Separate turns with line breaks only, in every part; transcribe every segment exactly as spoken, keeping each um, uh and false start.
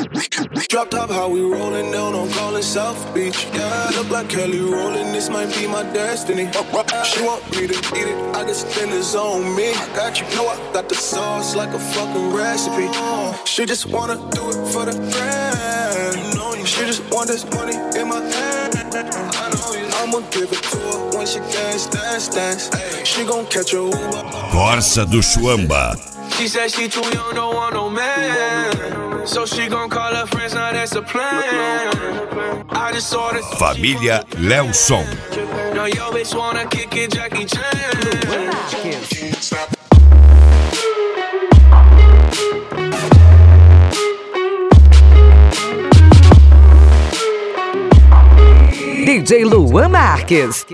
Drop top, how we rollin' down on Callin' South Beach. Yeah, look like Kelly rollin', this might be my destiny. She want me to eat it, I got spinners on me. I got you, know I got the sauce like a fucking recipe. She just wanna do it for the grand. She just want this money in my hand. I know you. I'ma give it to her when she dance, dance, dance. She gon' catch a Uber.
Corsa do Chuamba.
She said she too young, don't want no man. So she gon' call her friends, now that's a plan. I just saw this.
Família Lelson.
No, yo bitch wanna kick it, Jackie Chan.
D J Luan Marques.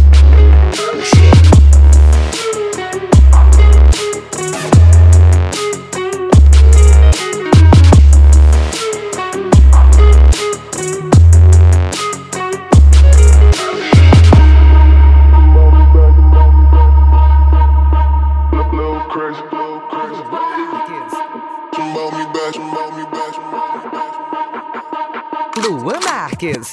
Luan Marques.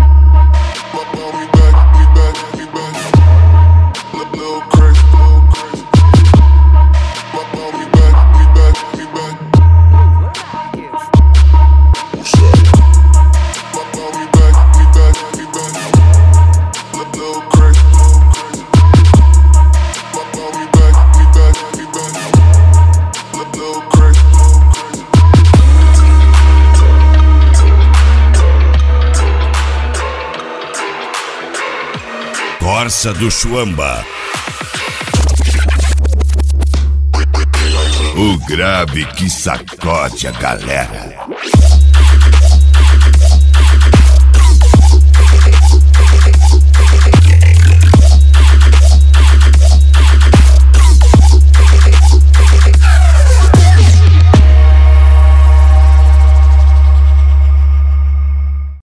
Corsa do Chuamba. O grave que sacode a galera.